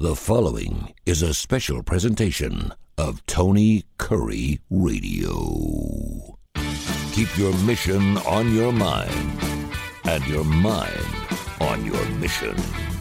The following is a special presentation of Tony Curry Radio. Keep your mission on your mind and your mind on your mission.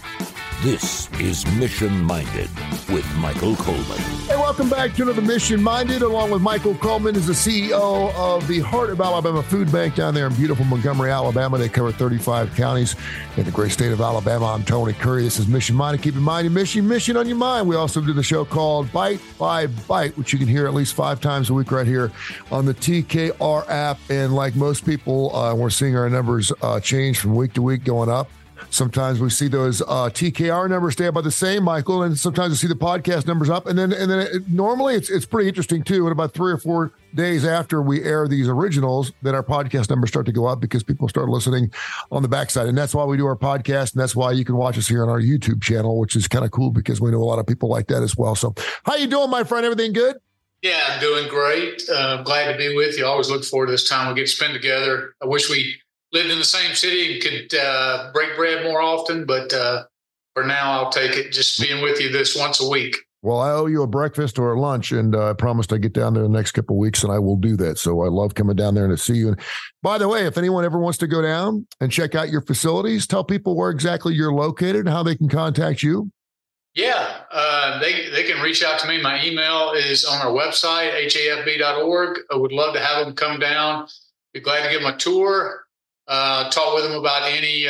This is Mission Minded with Michael Coleman. Hey, welcome back to another Mission Minded. Along with Michael Coleman is the CEO of the Heart of Alabama Food Bank down there in beautiful Montgomery, Alabama. They cover 35 counties in the great state of Alabama. I'm Tony Curry. This is Mission Minded. Keep in mind your mission on your mind. We also do the show called Bite by Bite, which you can hear at least 5 times a week right here on the TKR app. And like most people, we're seeing our numbers change from week to week, going up. Sometimes we see those TKR numbers stay about the same, Michael, and sometimes we see the podcast numbers up. And then normally it's pretty interesting too. And about 3 or 4 days after we air these originals, then our podcast numbers start to go up because people start listening on the backside. And that's why we do our podcast, and that's why you can watch us here on our YouTube channel, which is kind of cool because we know a lot of people like that as well. So how you doing, my friend? Everything good? Yeah, I'm doing great. Glad to be with you. Always look forward to this time we get to spend together. I wish we lived in the same city and could break bread more often, but for now, I'll take it just being with you this once a week. Well, I owe you a breakfast or a lunch, and I promised I'd get down there the next couple of weeks, and I will do that. So I love coming down there and to see you. And by the way, if anyone ever wants to go down and check out your facilities, tell people where exactly you're located and how they can contact you. Yeah, they can reach out to me. My email is on our website, hafb.org. I would love to have them come down. Be glad to give them a tour. Talk with them about any.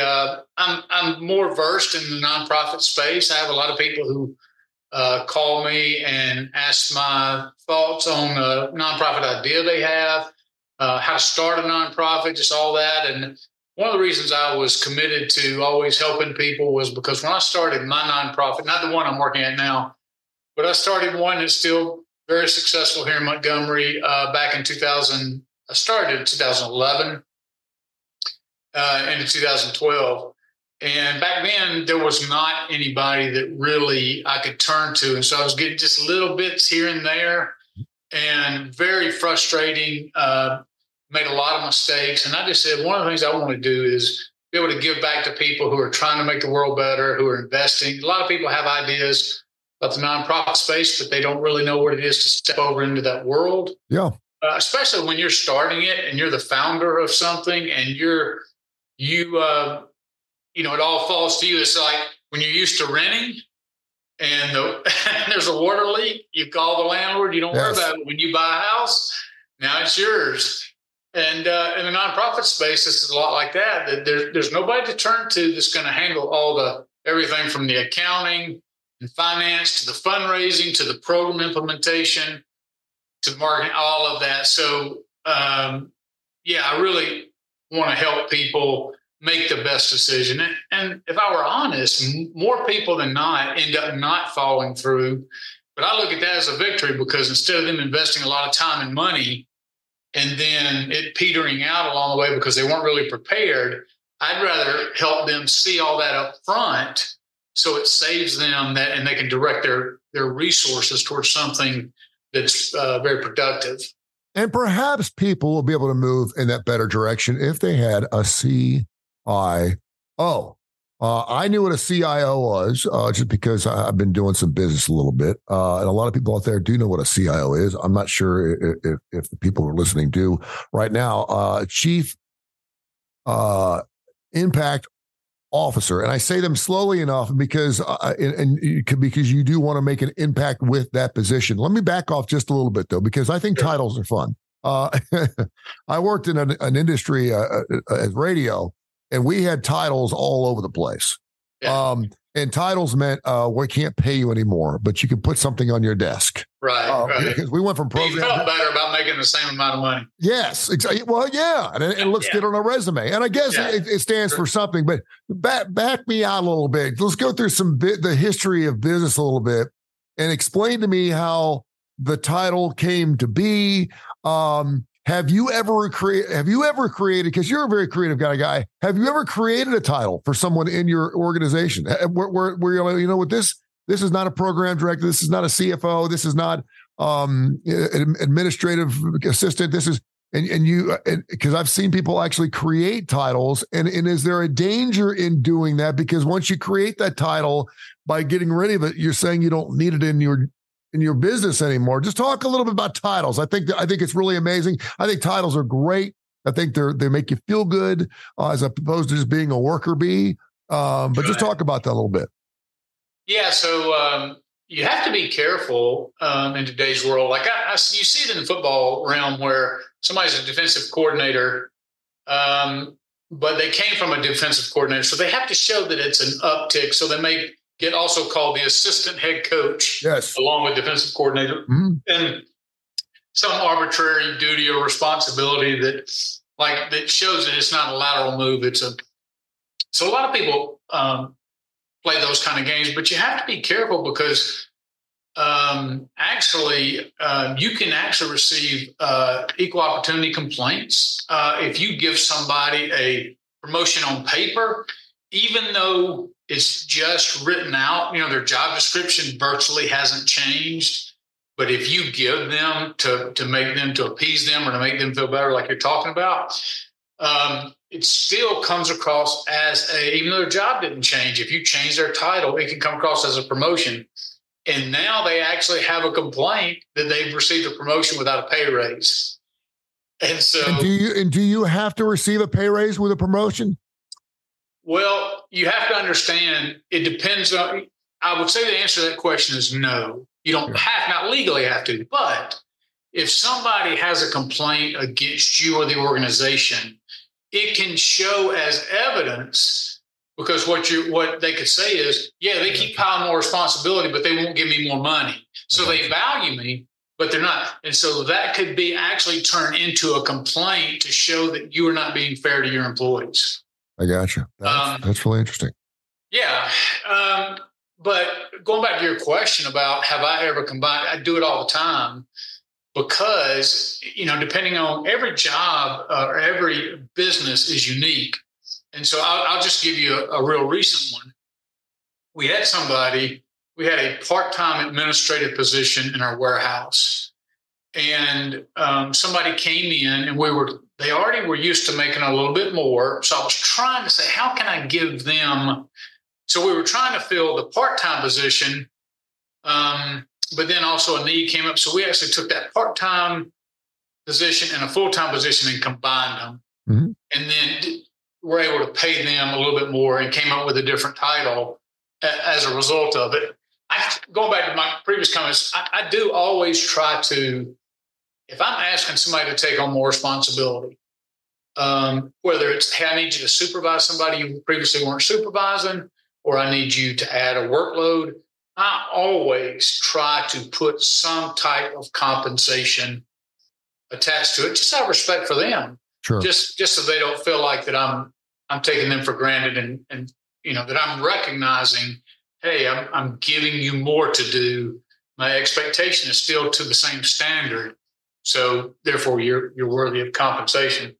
I'm more versed in the nonprofit space. I have a lot of people who call me and ask my thoughts on the nonprofit idea they have, how to start a nonprofit, just all that. And one of the reasons I was committed to always helping people was because when I started my nonprofit, not the one I'm working at now, but I started one that's still very successful here in Montgomery back in 2000. I started in 2011. Into 2012. And back then, there was not anybody that really I could turn to. And so I was getting just little bits here and there and very frustrating, made a lot of mistakes. And I just said, one of the things I want to do is be able to give back to people who are trying to make the world better, who are investing. A lot of people have ideas about the nonprofit space, but they don't really know what it is to step over into that world. Yeah. Especially when you're starting it and you're the founder of something and it all falls to you. It's like when you're used to renting and there's a water leak, you call the landlord, you don't worry about it. When you buy a house, now it's yours. And in the nonprofit space, this is a lot like that there's nobody to turn to that's going to handle everything from the accounting and finance to the fundraising to the program implementation to marketing, all of that. So, I really want to help people make the best decision. And if I were honest, more people than not end up not following through. But I look at that as a victory because instead of them investing a lot of time and money and then it petering out along the way because they weren't really prepared, I'd rather help them see all that up front so it saves them that and they can direct their resources towards something that's very productive. And perhaps people will be able to move in that better direction if they had a CIO. I knew what a CIO was just because I've been doing some business a little bit. And a lot of people out there do know what a CIO is. I'm not sure if the people who are listening do right now. Chief Impact Officer. And I say them slowly enough because because you do want to make an impact with that position. Let me back off just a little bit, though, because I think titles are fun. I worked in an industry as radio, and we had titles all over the place. Yeah. And titles meant we can't pay you anymore, but you can put something on your desk. Right. Because we went from program. You felt better about making the same amount of money. Yes, exactly. Well, yeah, and it looks good on a resume, and I guess it stands for something. But back me out a little bit. Let's go through the history of business a little bit, and explain to me how the title came to be. Have you ever created, because you're a very creative guy, have you ever created a title for someone in your organization where you're like, you know what, this is not a program director, this is not a CFO, this is not an administrative assistant, And you, because I've seen people actually create titles, and is there a danger in doing that? Because once you create that title, by getting rid of it, you're saying you don't need it in your business anymore. Just talk a little bit about titles. I think it's really amazing. I think titles are great. I think they make you feel good as opposed to just being a worker bee. But just talk about that a little bit. Yeah. So you have to be careful in today's world. Like you see it in the football realm where somebody's a defensive coordinator, but they came from a defensive coordinator. So they have to show that it's an uptick. So they may get also called the assistant head coach, yes, along with defensive coordinator, and some arbitrary duty or responsibility that shows that it's not a lateral move. So a lot of people play those kind of games, but you have to be careful because you can actually receive equal opportunity complaints if you give somebody a promotion on paper, even though it's just written out. Their job description virtually hasn't changed, but if you give them to make them, to appease them or to make them feel better, like you're talking about, it still comes across as even though their job didn't change. If you change their title, it can come across as a promotion. And now they actually have a complaint that they've received a promotion without a pay raise. And so, do you have to receive a pay raise with a promotion? Well, you have to understand, it depends on, I would say the answer to that question is no. You don't not legally have to, but if somebody has a complaint against you or the organization, it can show as evidence, because what they could say is, they keep piling more responsibility, but they won't give me more money. So they value me, but they're not. And so that could be actually turned into a complaint to show that you are not being fair to your employees. I got you. That's really interesting. Yeah. But going back to your question about have I ever combined, I do it all the time. Because, depending on every job or every business is unique. And so I'll just give you a real recent one. We had a part-time administrative position in our warehouse. And somebody came in and they already were used to making a little bit more. So I was trying to say, how can I give them? So we were trying to fill the part-time position. But then also a need came up. So we actually took that part-time position and a full-time position and combined them. Mm-hmm. And then we're able to pay them a little bit more and came up with a different title as a result of it. Going back to my previous comments, I do always try to, if I'm asking somebody to take on more responsibility, whether it's, hey, I need you to supervise somebody you previously weren't supervising, or I need you to add a workload, I always try to put some type of compensation attached to it, just out of respect for them. Sure. Just so they don't feel like that I'm taking them for granted and that I'm recognizing, hey, I'm giving you more to do. My expectation is still to the same standard. So therefore you're worthy of compensation.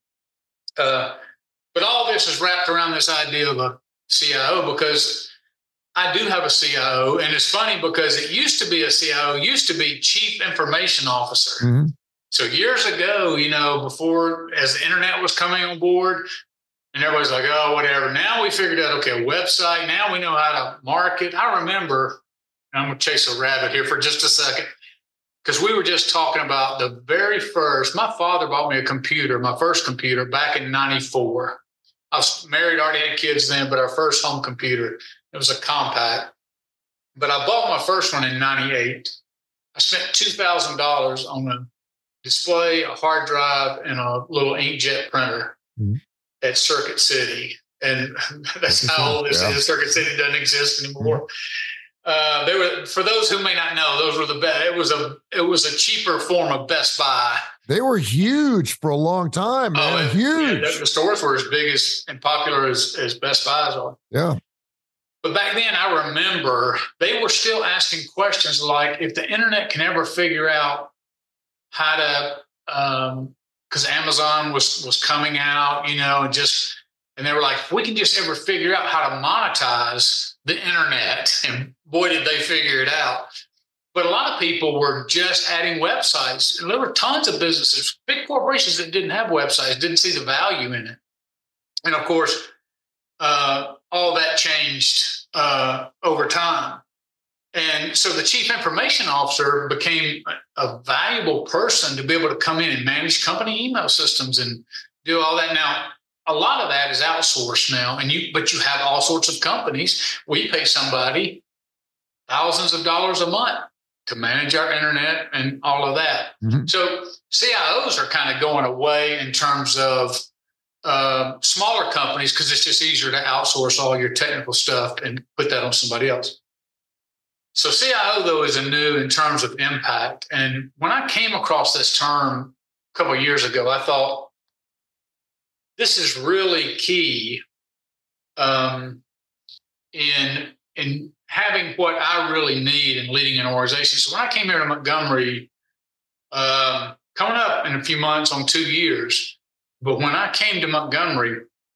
But all this is wrapped around this idea of a CIO, because I do have a CIO, and it's funny because it used to be a CIO, used to be Chief Information Officer. Mm-hmm. So years ago, before, as the internet was coming on board, and everybody's like, oh, whatever. Now we figured out, okay, a website. Now we know how to market. I remember, and I'm going to chase a rabbit here for just a second, because we were just talking about the very first, my father bought me a computer, my first computer back in 94. I was married, already had kids then, but our first home computer, it was a Compaq. But I bought my first one in 98. I spent $2,000 on a display, a hard drive, and a little inkjet printer at Circuit City. And that's how old this is. Circuit City doesn't exist anymore. They were, for those who may not know, those were the best. It was a cheaper form of Best Buy. They were huge for a long time, man. Huge. Yeah, the stores were as big and popular as Best Buys are. Yeah. But back then, I remember they were still asking questions like, if the internet can ever figure out how to, because Amazon was coming out, and they were like, if we can just ever figure out how to monetize the internet, and boy, did they figure it out. But a lot of people were just adding websites. And there were tons of businesses, big corporations that didn't have websites, didn't see the value in it. And of course, all that changed over time. And so the chief information officer became a valuable person to be able to come in and manage company email systems and do all that. Now, a lot of that is outsourced now, but you have all sorts of companies where you pay somebody thousands of dollars a month to manage our internet and all of that. Mm-hmm. So CIOs are kind of going away in terms of smaller companies because it's just easier to outsource all your technical stuff and put that on somebody else. So CIO, though, is new in terms of impact. And when I came across this term a couple of years ago, I thought, this is really key in having what I really need in leading an organization. So when I came here to Montgomery, coming up in a few months on 2 years, but when I came to Montgomery,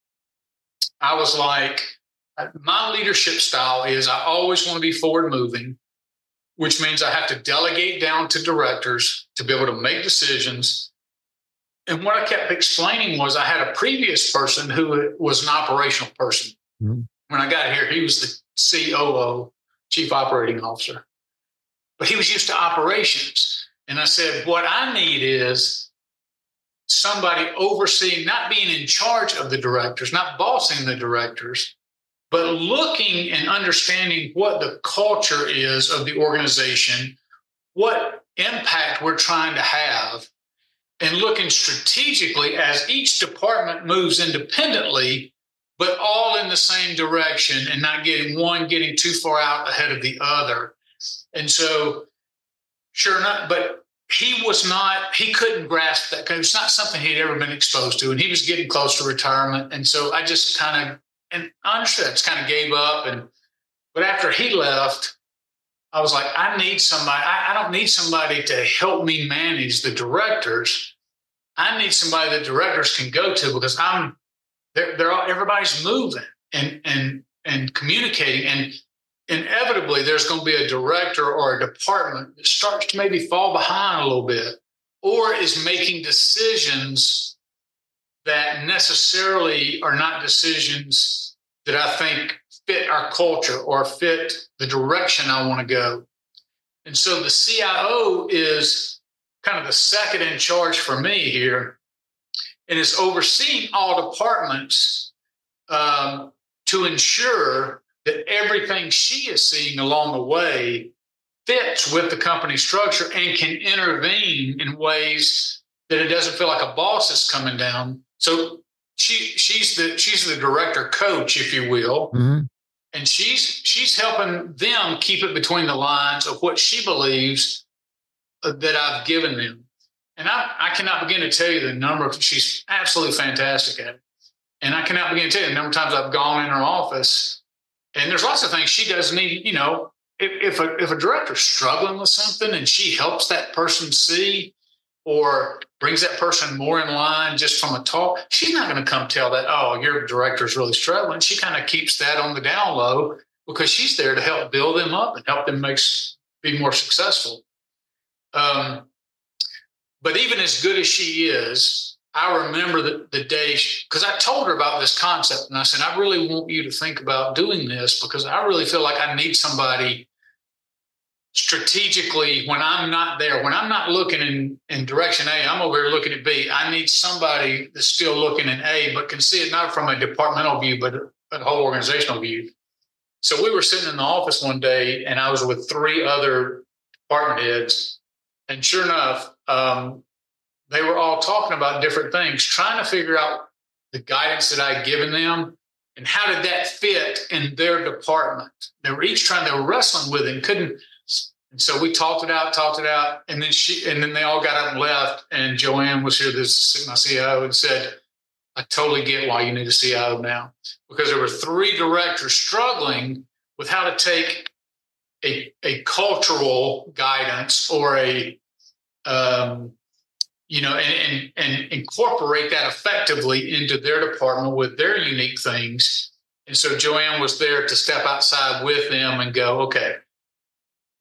I was like, my leadership style is I always want to be forward moving, which means I have to delegate down to directors to be able to make decisions. And what I kept explaining was I had a previous person who was an operational person. Mm-hmm. When I got here, he was the COO, Chief Operating Officer, but he was used to operations. And I said, what I need is somebody overseeing, not being in charge of the directors, not bossing the directors, but looking and understanding what the culture is of the organization, what impact we're trying to have, and looking strategically as each department moves independently, but all in the same direction and not getting one getting too far out ahead of the other. And so, sure enough, but he couldn't grasp that because it's not something he'd ever been exposed to. And he was getting close to retirement. And so I just kind of, and I understood, just kind of gave up. But after he left, I was like, I need somebody. I don't need somebody to help me manage the directors. I need somebody that directors can go to because everybody's moving and communicating, and inevitably there's going to be a director or a department that starts to maybe fall behind a little bit, or is making decisions that necessarily are not decisions that I think fit our culture or fit the direction I want to go. And so the CIO is kind of the second in charge for me here, and is overseeing all departments to ensure that everything she is seeing along the way fits with the company structure and can intervene in ways that it doesn't feel like a boss is coming down. So she's the director coach, if you will. Mm-hmm. And she's helping them keep it between the lines of what she believes that I've given them. And I cannot begin to tell you the number of, she's absolutely fantastic at it. And I cannot begin to tell you the number of times I've gone in her office, and there's lots of things she doesn't need. You know, if a director's struggling with something and she helps that person see or brings that person more in line just from a talk, she's not going to come tell that, oh, your director's really struggling. She kind of keeps that on the down low because she's there to help build them up and help them be more successful. But even as good as she is, I remember the day, because I told her about this concept, and I said, I really want you to think about doing this because I really feel like I need somebody strategically when I'm not there, when I'm not looking in direction A, I'm over here looking at B. I need somebody that's still looking in A, but can see it not from a departmental view, but a whole organizational view. So we were sitting in the office one day, and I was with 3 other department heads. And sure enough, they were all talking about different things, trying to figure out the guidance that I'd given them and how did that fit in their department. They were wrestling with it and couldn't. And so we talked it out, and then they all got up and left. And Joanne was here, my CIO, and said, I totally get why you need a CIO now, because there were 3 directors struggling with how to take a cultural guidance or and incorporate that effectively into their department with their unique things. And so Joanne was there to step outside with them and go, okay,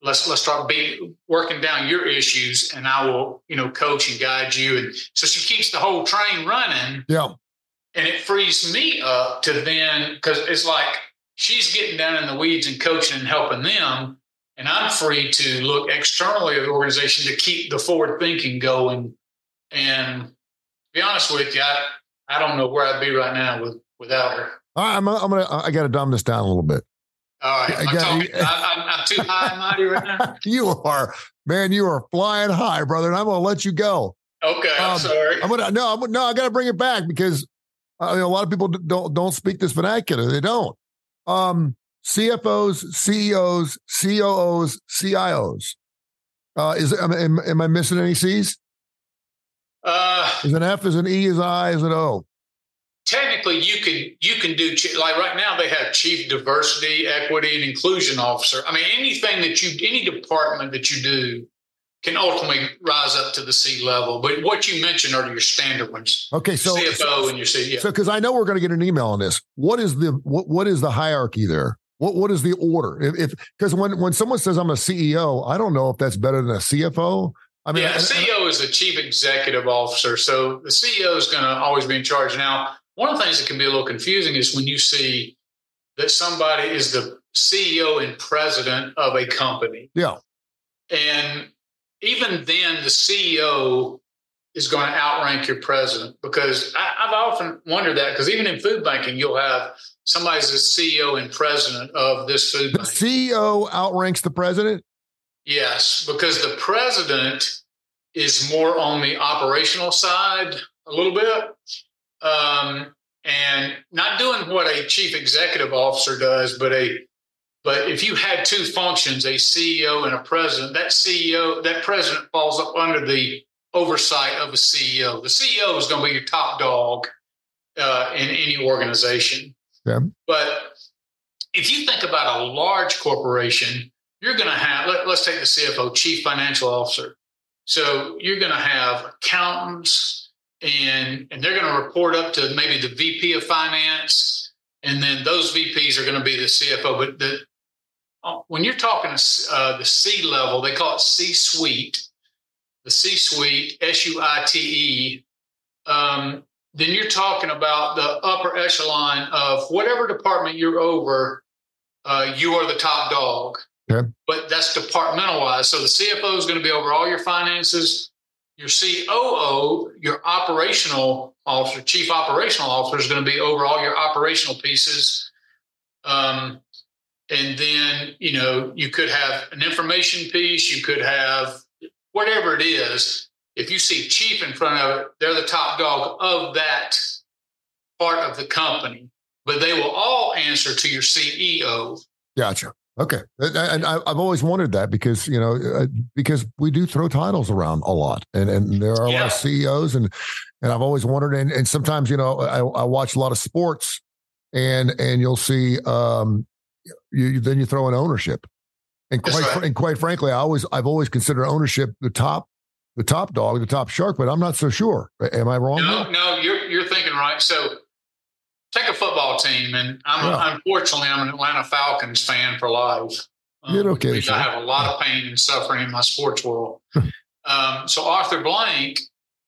let's start working down your issues, and I will, coach and guide you. And so she keeps the whole train running. Yeah. And it frees me up to then, because it's like she's getting down in the weeds and coaching and helping them. And I'm free to look externally at the organization to keep the forward thinking going. And to be honest with you, I don't know where I'd be right now without her. I got to dumb this down a little bit. All right. I'm too high and mighty right now. You are flying high, brother. And I'm going to let you go. Okay. I'm sorry. I got to bring it back because a lot of people don't speak this vernacular. They don't. CFOs, CEOs, COOs, CIOs. Am I missing any C's? Is an F, is an E, is an I, is an O? Technically, you can do, like right now they have Chief Diversity, Equity, and Inclusion Officer. I mean, any department that you do can ultimately rise up to the C level. But what you mentioned are your standard ones. Okay, so CFO and your CEO. So, because I know we're going to get an email on this. What is the hierarchy there? What is the order? Because when someone says I'm a CEO, I don't know if that's better than a CFO. I mean, the CEO is the Chief Executive Officer, so the CEO is going to always be in charge. Now, one of the things that can be a little confusing is when you see that somebody is the CEO and president of a company. Yeah, and even then, the CEO is going to outrank your president, because I've often wondered that, because even in food banking, you'll have somebody's the CEO and president of this food bank. The CEO outranks the president? Yes, because the president is more on the operational side a little bit, and not doing what a chief executive officer does, but if you had two functions, a CEO and a president, that president falls up under the oversight of a CEO. The CEO is going to be your top dog in any organization. Yeah. But if you think about a large corporation, you're going to have, let's take the CFO, Chief Financial Officer. So you're going to have accountants, and they're going to report up to maybe the VP of Finance, and then those VPs are going to be the CFO. But when you're talking the C level, they call it C-suite. The C-suite, SUITE, then you're talking about the upper echelon of whatever department you're over, you are the top dog. Okay. But that's departmental-wise. So the CFO is going to be over all your finances. Your COO, your operational officer, chief operational officer, is going to be over all your operational pieces. And then, you could have an information piece. You could have whatever it is. If you see chief in front of it, they're the top dog of that part of the company. But they will all answer to your CEO. Gotcha. Okay. And I've always wondered that because we do throw titles around a lot, and there are a lot of CEOs, and I've always wondered, and sometimes, I watch a lot of sports, and you'll see, you throw in ownership, and quite frankly, I've always considered ownership the top dog, the top shark, but I'm not so sure. Am I wrong? No, you're thinking right. So take a football team, and unfortunately, I'm an Atlanta Falcons fan for life. I have a lot of pain and suffering in my sports world. So Arthur Blank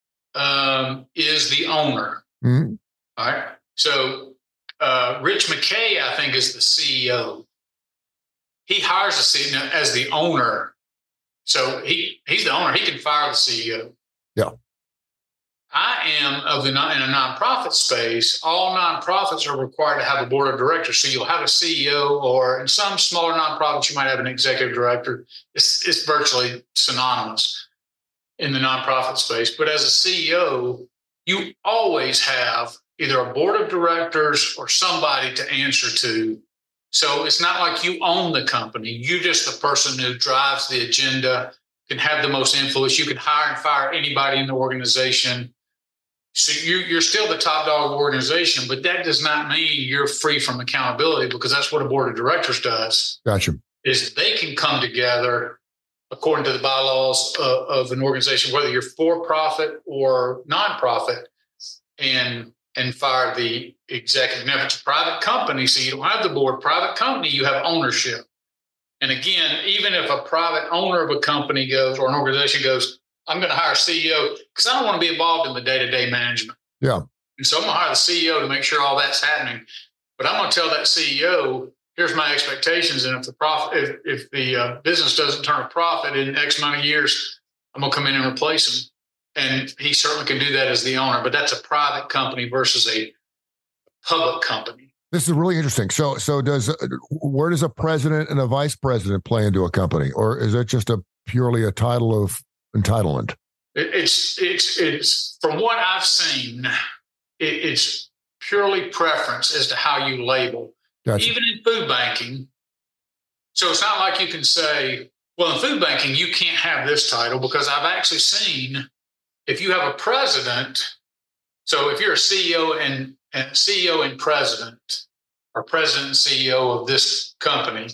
is the owner. Mm-hmm. All right. So Rich McKay, I think, is the CEO. He hires the CEO as the owner. So he's the owner. He can fire the CEO. Yeah. I am in a nonprofit space. All nonprofits are required to have a board of directors. So you'll have a CEO, or in some smaller nonprofits, you might have an executive director. It's virtually synonymous in the nonprofit space. But as a CEO, you always have either a board of directors or somebody to answer to. So it's not like you own the company. You're just the person who drives the agenda, can have the most influence. You can hire and fire anybody in the organization. So you're still the top dog of the organization, but that does not mean you're free from accountability, because that's what a board of directors does. Gotcha. Is they can come together according to the bylaws of an organization, whether you're for-profit or nonprofit, and fire the executive. Now, if it's a private company, so you don't have the board, private company, you have ownership. And again, even if a private owner of a company goes or an organization goes, I'm going to hire a CEO because I don't want to be involved in the day-to-day management. Yeah. And so I'm going to hire the CEO to make sure all that's happening. But I'm going to tell that CEO, here's my expectations. And if the business doesn't turn a profit in X amount of years, I'm going to come in and replace him. And he certainly can do that as the owner, but that's a private company versus a public company. This is really interesting. So where does a president and a vice president play into a company, or is it just purely a title of entitlement? It's from what I've seen, it's purely preference as to how you label. Gotcha. Even in food banking. So it's not like you can say, well, in food banking, you can't have this title, because I've actually seen if you have a president, so if you're a CEO and president, or president and CEO of this company,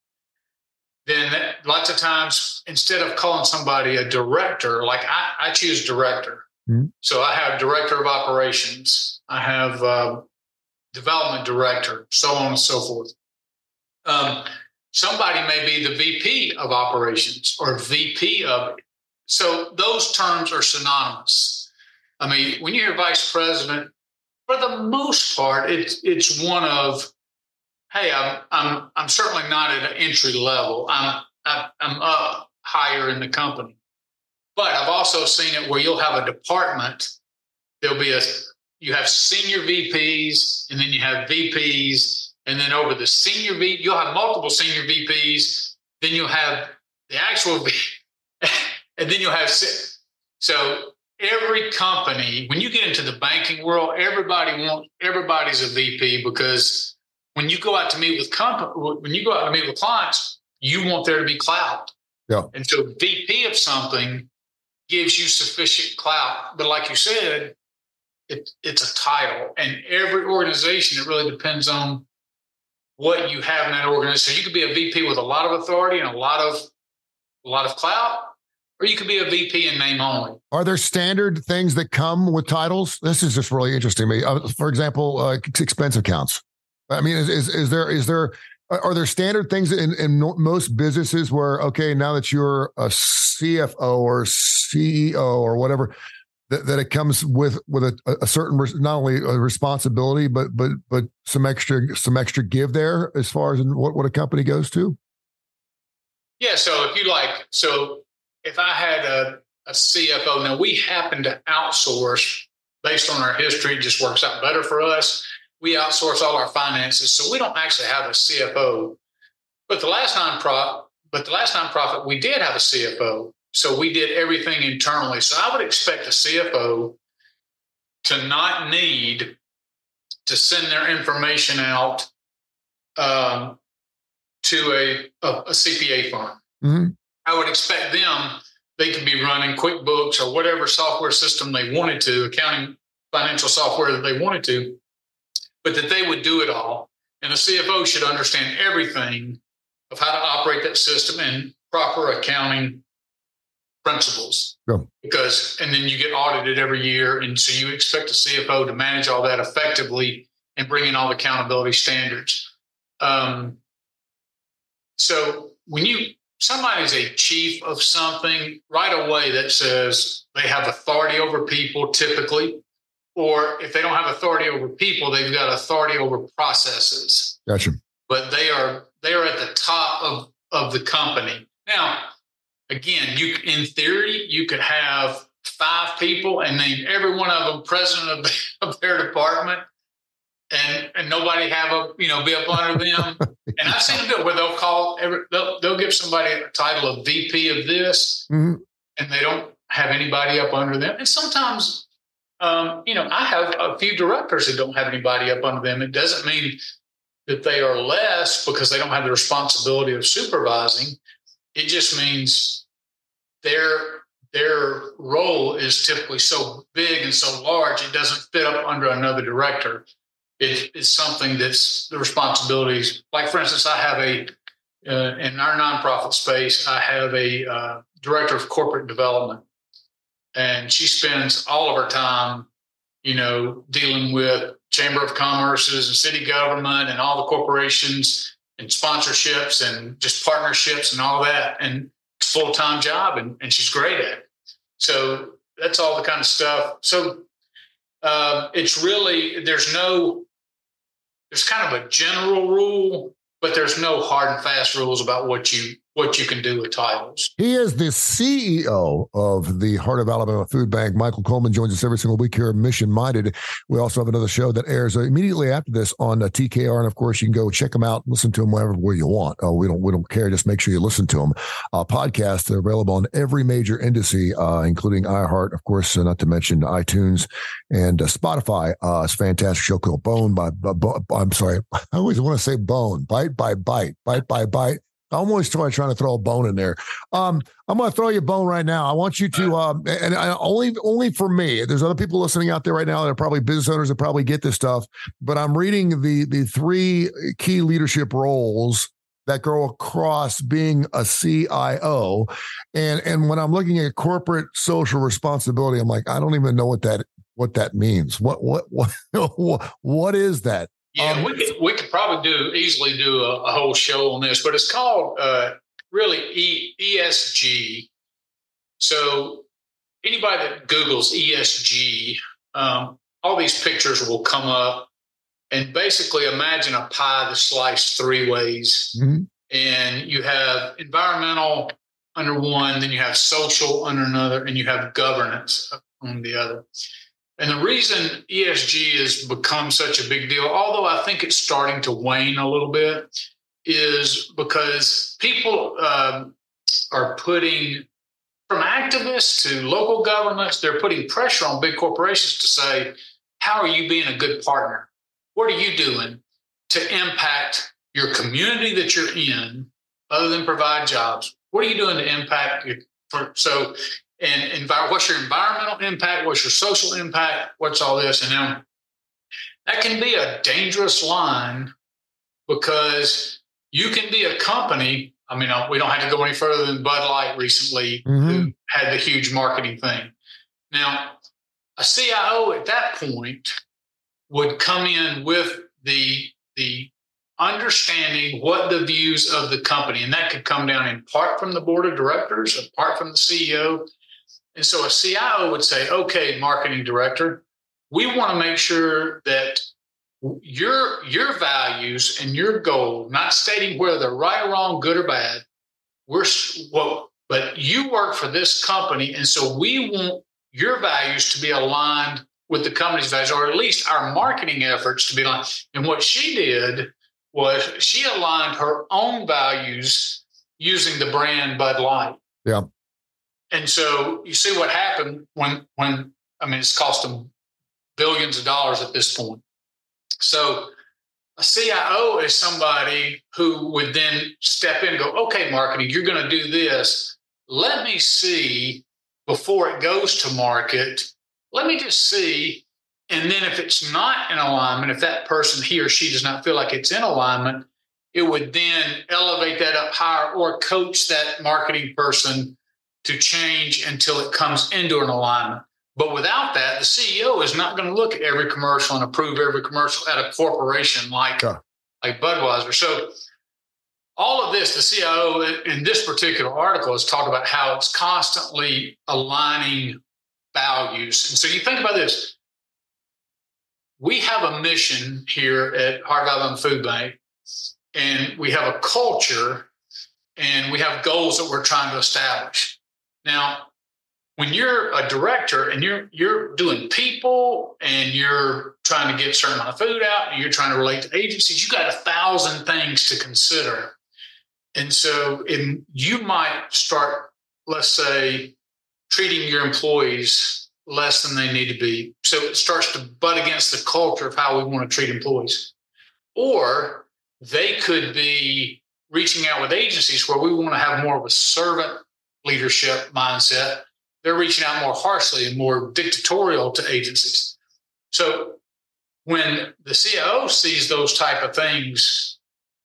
then lots of times, instead of calling somebody a director, like I choose director. Mm-hmm. So I have director of operations. I have development director, so on and so forth. Somebody may be the VP of operations or VP of, so those terms are synonymous. I mean, when you hear vice president, for the most part, it's one of, hey, I'm certainly not at an entry level. I'm up higher in the company. But I've also seen it where you'll have a department. You have senior VPs, and then you have VPs, and then over the senior VP, you'll have multiple senior VPs. Then you'll have the actual, and then you'll have, so every company, when you get into the banking world, everybody's a VP, because when you go out to meet with clients, you want there to be clout. Yeah. And so VP of something gives you sufficient clout. But like you said, it's a title, and every organization, it really depends on what you have in that organization. So you could be a VP with a lot of authority and a lot of clout, or you could be a VP in name only. Are there standard things that come with titles? This is just really interesting to me. For example, expense accounts. I mean, are there standard things in most businesses where, okay, now that you're a CFO or CEO or whatever, that it comes with a certain, not only a responsibility, but some extra give there as far as what a company goes to? Yeah. So if I had a CFO, now we happen to outsource based on our history, it just works out better for us. We outsource all our finances, so we don't actually have a CFO. But the last nonprofit, we did have a CFO. So we did everything internally. So I would expect a CFO to not need to send their information out to a CPA firm. Mm-hmm. I would expect they could be running QuickBooks or whatever software system they wanted to, accounting, financial software that they wanted to, but that they would do it all. And the CFO should understand everything of how to operate that system and proper accounting principles. Yeah. And then you get audited every year. And so you expect a CFO to manage all that effectively and bring in all the accountability standards. So when somebody's a chief of something, right away that says they have authority over people typically, or if they don't have authority over people, they've got authority over processes. Gotcha. But they are at the top of the company. Now, again, in theory, you could have 5 people and name every one of them president of their department, and nobody be up under them. And I've seen them do it where they'll give somebody a title of VP of this, mm-hmm. and they don't have anybody up under them. And sometimes, I have a few directors that don't have anybody up under them. It doesn't mean that they are less because they don't have the responsibility of supervising. It just means their role is typically so big and so large, it doesn't fit up under another director. It's something that's the responsibilities. Like, for instance, I have in our nonprofit space, I have a director of corporate development, and she spends all of her time, dealing with Chamber of Commerce's and city government and all the corporations sponsorships and just partnerships and all that. And it's a full-time job, and she's great at it. So that's all the kind of stuff. So it's really, there's kind of a general rule, but there's no hard and fast rules about what you can do with titles. He is the CEO of the Heart of Alabama Food Bank. Michael Coleman joins us every single week here at Mission Minded. We also have another show that airs immediately after this on TKR, and of course you can go check them out, listen to them where you want. We don't care. Just make sure you listen to them. Podcasts, they're available on every major indice, including iHeart, of course, not to mention iTunes and Spotify. It's a fantastic show called Bone by I'm sorry, I always want to say Bone, Bite by Bite. I'm always trying to throw a bone in there. I'm going to throw you a bone right now. I want you to, and only for me. There's other people listening out there right now that are probably business owners that probably get this stuff. But I'm reading the 3 key leadership roles that go across being a CIO, and when I'm looking at corporate social responsibility, I'm like, I don't even know what that means. What is that? Yeah, we could probably easily do a whole show on this, but it's called really ESG. So anybody that Googles ESG, all these pictures will come up, and basically imagine a pie that's sliced 3 ways. Mm-hmm. And you have environmental under one, then you have social under another, and you have governance on the other. And the reason ESG has become such a big deal, although I think it's starting to wane a little bit, is because people are putting, from activists to local governments, they're putting pressure on big corporations to say, how are you being a good partner? What are you doing to impact your community that you're in, other than provide jobs? What are you doing to impact and what's your environmental impact? What's your social impact? What's all this? And now that can be a dangerous line, because you can be a company. I mean, we don't have to go any further than Bud Light recently, mm-hmm. who had the huge marketing thing. Now, a CIO at that point would come in with the understanding what the views of the company, and that could come down in part from the board of directors, in part from the CEO. And so a CIO would say, okay, marketing director, we want to make sure that your values and your goal, not stating whether they're right or wrong, good or bad, but you work for this company, and so we want your values to be aligned with the company's values, or at least our marketing efforts to be aligned. And what she did was she aligned her own values using the brand Bud Light. Yeah. And so you see what happened when it's cost them billions of dollars at this point. So a CIO is somebody who would then step in and go, okay, marketing, you're going to do this. Let me see before it goes to market. Let me just see. And then if it's not in alignment, if that person, he or she, does not feel like it's in alignment, it would then elevate that up higher or coach that marketing person to change until it comes into an alignment. But without that, the CEO is not going to look at every commercial and approve every commercial at a corporation like Budweiser. So all of this, the CIO in this particular article has talked about how it's constantly aligning values. And so you think about this. We have a mission here at Heart of Alabama Food Bank, and we have a culture, and we have goals that we're trying to establish. Now, when you're a director and you're doing people and you're trying to get a certain amount of food out and you're trying to relate to agencies, you got 1,000 things to consider. And so you might start, let's say, treating your employees less than they need to be. So it starts to butt against the culture of how we want to treat employees. Or they could be reaching out with agencies where we want to have more of a servant leadership mindset. They're reaching out more harshly and more dictatorial to agencies. So when the CIO sees those type of things,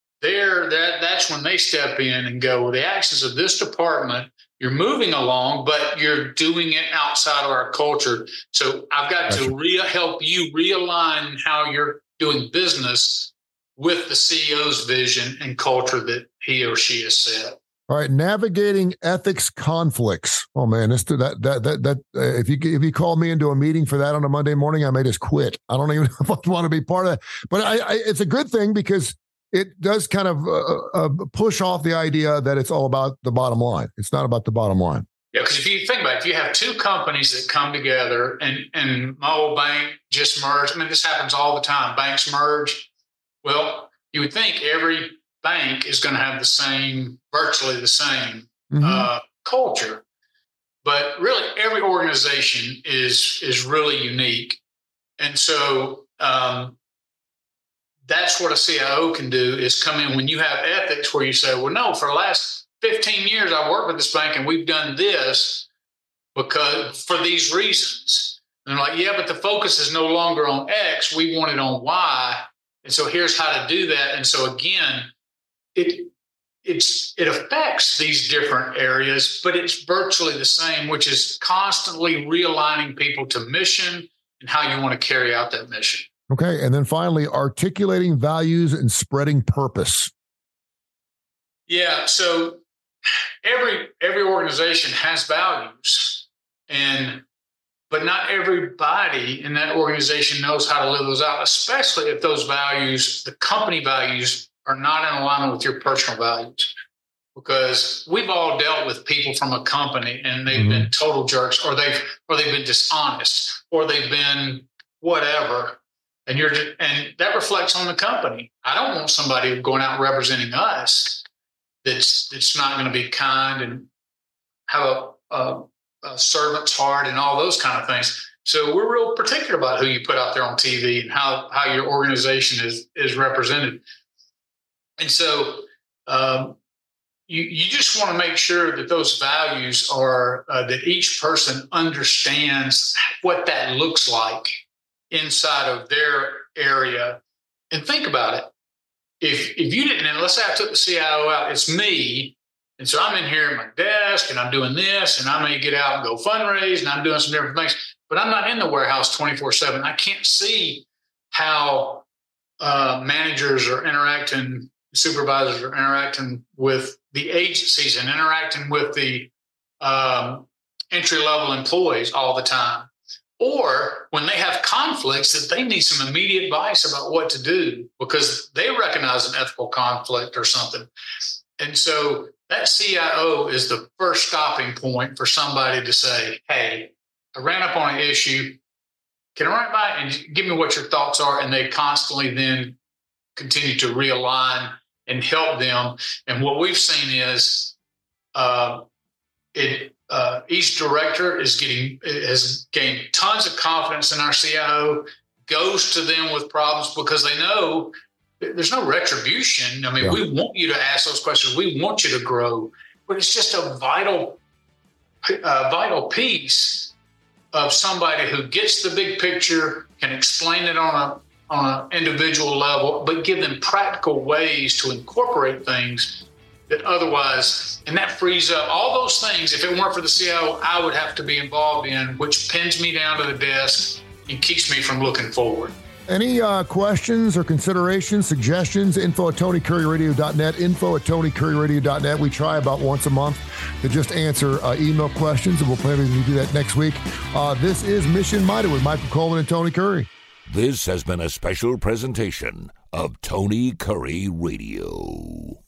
that's when they step in and go, well, the actions of this department, you're moving along, but you're doing it outside of our culture. So I've got to help you realign how you're doing business with the CEO's vision and culture that he or she has set. All right, navigating ethics conflicts. Oh man, if you call me into a meeting for that on a Monday morning, I may just quit. I don't even know if I want to be part of that. But it's a good thing because it does kind of push off the idea that it's all about the bottom line. It's not about the bottom line. Yeah, because if you think about it, if you have two companies that come together and my old bank just merged, I mean, this happens all the time. Banks merge. Well, you would think every bank is going to have virtually the same culture. But really, every organization is really unique. And so that's what a CIO can do, is come in when you have ethics where you say, well, no, for the last 15 years, I've worked with this bank and we've done this because for these reasons. And they're like, yeah, but the focus is no longer on X. We want it on Y. And so here's how to do that. And so again, it affects these different areas, but it's virtually the same, which is constantly realigning people to mission and how you want to carry out that mission. Okay. And then finally, articulating values and spreading purpose. Yeah. So every organization has values, but not everybody in that organization knows how to live those out, especially if those values, the company values, are not in alignment with your personal values. Because we've all dealt with people from a company and they've been total jerks, or they've been dishonest, or they've been whatever. And that reflects on the company. I don't want somebody going out representing us that's not going to be kind and have a servant's heart and all those kind of things. So we're real particular about who you put out there on TV and how your organization is represented. And so you just want to make sure that those values are that each person understands what that looks like inside of their area. And think about it. If you didn't, and let's say I took the CIO out, it's me. And so I'm in here at my desk and I'm doing this, and I may get out and go fundraise and I'm doing some different things, but I'm not in the warehouse 24/7. I can't see how managers are interacting, supervisors are interacting with the agencies and interacting with the entry-level employees all the time. Or when they have conflicts that they need some immediate advice about what to do because they recognize an ethical conflict or something. And so that CIO is the first stopping point for somebody to say, hey, I ran up on an issue. Can I run by and give me what your thoughts are? And they constantly then continue to realign and help them. And what we've seen is each director has gained tons of confidence in our CIO, goes to them with problems because they know there's no retribution. I mean, we want you to ask those questions. We want you to grow, but it's just a vital piece of somebody who gets the big picture, can explain it on an individual level, but give them practical ways to incorporate things that otherwise, and that frees up all those things. If it weren't for the CIO, I would have to be involved in, which pins me down to the desk and keeps me from looking forward. Any questions or considerations, suggestions, info@TonyCurryRadio.net, info@TonyCurryRadio.net. We try about once a month to just answer email questions, and we'll probably do that next week. This is Mission Minded with Michael Coleman and Tony Curry. This has been a special presentation of Tony Curry Radio.